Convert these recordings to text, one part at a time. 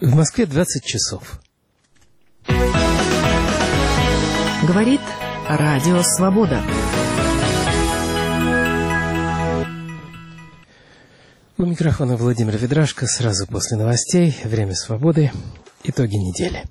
В Москве 20 часов. Говорит Радио Свобода. У микрофона Владимир Ведрашко. Сразу после новостей. Время свободы. Итоги недели.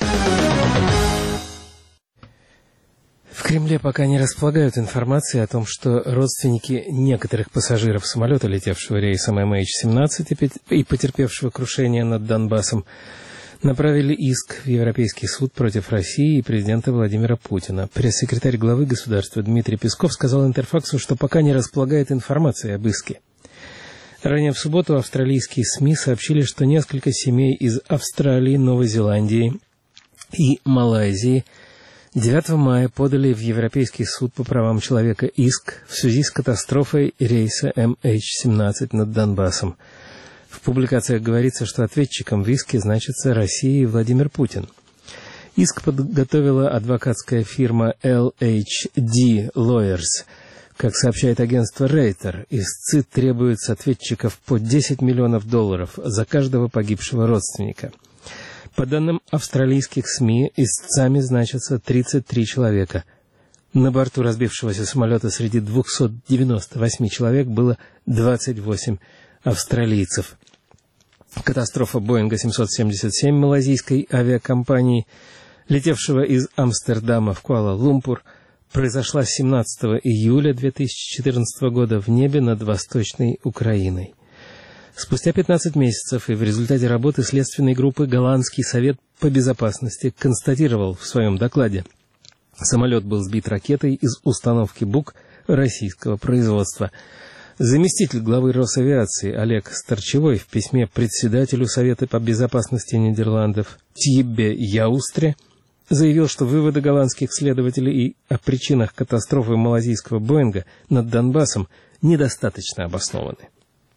В Кремле пока не располагают информацией о том, что родственники некоторых пассажиров самолета, летевшего рейсом MH17 и потерпевшего крушение над Донбассом, направили иск в Европейский суд против России и президента Владимира Путина. Пресс-секретарь главы государства Дмитрий Песков сказал Интерфаксу, что пока не располагает информацией об иске. Ранее в субботу австралийские СМИ сообщили, что несколько семей из Австралии, Новой Зеландии и Малайзии 9 мая подали в Европейский суд по правам человека иск в связи с катастрофой рейса MH17 над Донбассом. В публикациях говорится, что ответчиком в иске значится Россия и Владимир Путин. Иск подготовила адвокатская фирма LHD Lawyers. Как сообщает агентство Рейтер, истцы требуют с ответчиков по $10 миллионов за каждого погибшего родственника. По данным австралийских СМИ, истцами значатся 33 человека. На борту разбившегося самолета среди 298 человек было 28 австралийцев. Катастрофа Боинга 777 малайзийской авиакомпании, летевшего из Амстердама в Куала-Лумпур, произошла 17 июля 2014 года в небе над Восточной Украиной. Спустя 15 месяцев и в результате работы следственной группы Голландский совет по безопасности констатировал в своем докладе: самолет был сбит ракетой из установки БУК российского производства. Заместитель главы Росавиации Олег Старчевой в письме председателю Совета по безопасности Нидерландов Тьеббе Яустре заявил, что выводы голландских следователей и о причинах катастрофы малайзийского Боинга над Донбассом недостаточно обоснованы.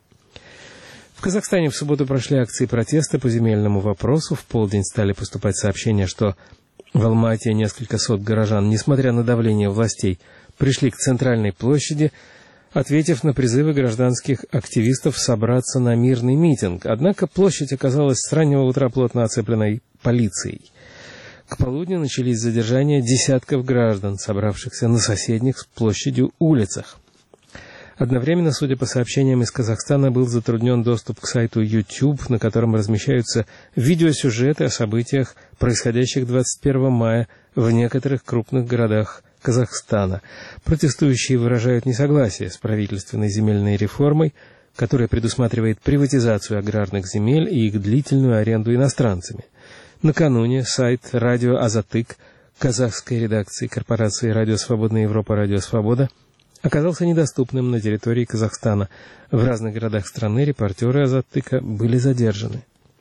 В Казахстане в субботу прошли акции протеста по земельному вопросу. В полдень стали поступать сообщения, что в Алмате несколько сот горожан, несмотря на давление властей, пришли к центральной площади, ответив на призывы гражданских активистов собраться на мирный митинг. Однако площадь оказалась с раннего утра плотно оцепленной полицией. К полудню начались задержания десятков граждан, собравшихся на соседних с площадью улицах. Одновременно, судя по сообщениям из Казахстана, был затруднен доступ к сайту YouTube, на котором размещаются видеосюжеты о событиях, происходящих 21 мая в некоторых крупных городах Казахстана. Протестующие выражают несогласие с правительственной земельной реформой, которая предусматривает приватизацию аграрных земель и их длительную аренду иностранцами. Накануне сайт «Радио Азатык» казахской редакции корпорации «Радио Свободная Европа», «Радио Свобода» оказался недоступным на территории Казахстана. В разных городах страны репортеры Азатыка были задержаны.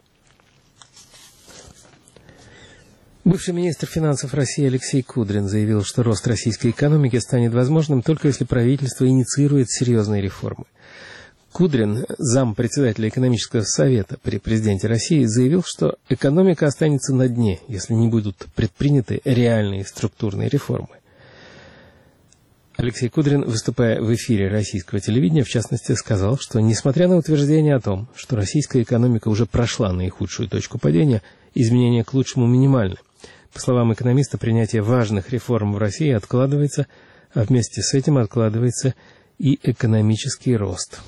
Бывший министр финансов России Алексей Кудрин заявил, что рост российской экономики станет возможным только если правительство инициирует серьезные реформы. Кудрин, зампредседателя экономического совета при президенте России, заявил, что экономика останется на дне, если не будут предприняты реальные структурные реформы. Алексей Кудрин, выступая в эфире российского телевидения, в частности, сказал, что, несмотря на утверждение о том, что российская экономика уже прошла наихудшую точку падения, изменения к лучшему минимальны. По словам экономиста, принятие важных реформ в России откладывается, а вместе с этим откладывается и экономический рост.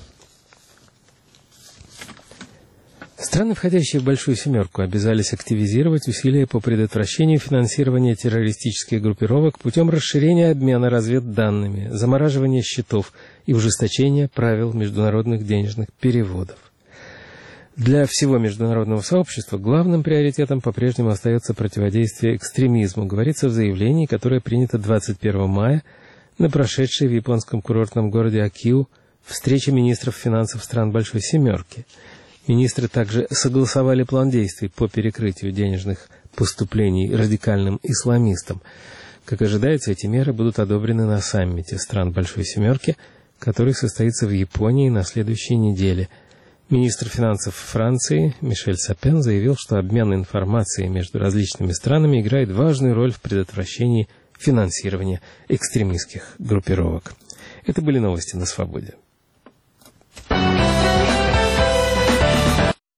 Страны, входящие в Большую Семерку, обязались активизировать усилия по предотвращению финансирования террористических группировок путем расширения обмена разведданными, замораживания счетов и ужесточения правил международных денежных переводов. Для всего международного сообщества главным приоритетом по-прежнему остается противодействие экстремизму, говорится в заявлении, которое принято 21 мая на прошедшей в японском курортном городе Акио встрече министров финансов стран Большой Семерки. Министры также согласовали план действий по перекрытию денежных поступлений радикальным исламистам. Как ожидается, эти меры будут одобрены на саммите стран Большой Семерки, который состоится в Японии на следующей неделе. Министр финансов Франции Мишель Сапен заявил, что обмен информацией между различными странами играет важную роль в предотвращении финансирования экстремистских группировок. Это были новости на Свободе.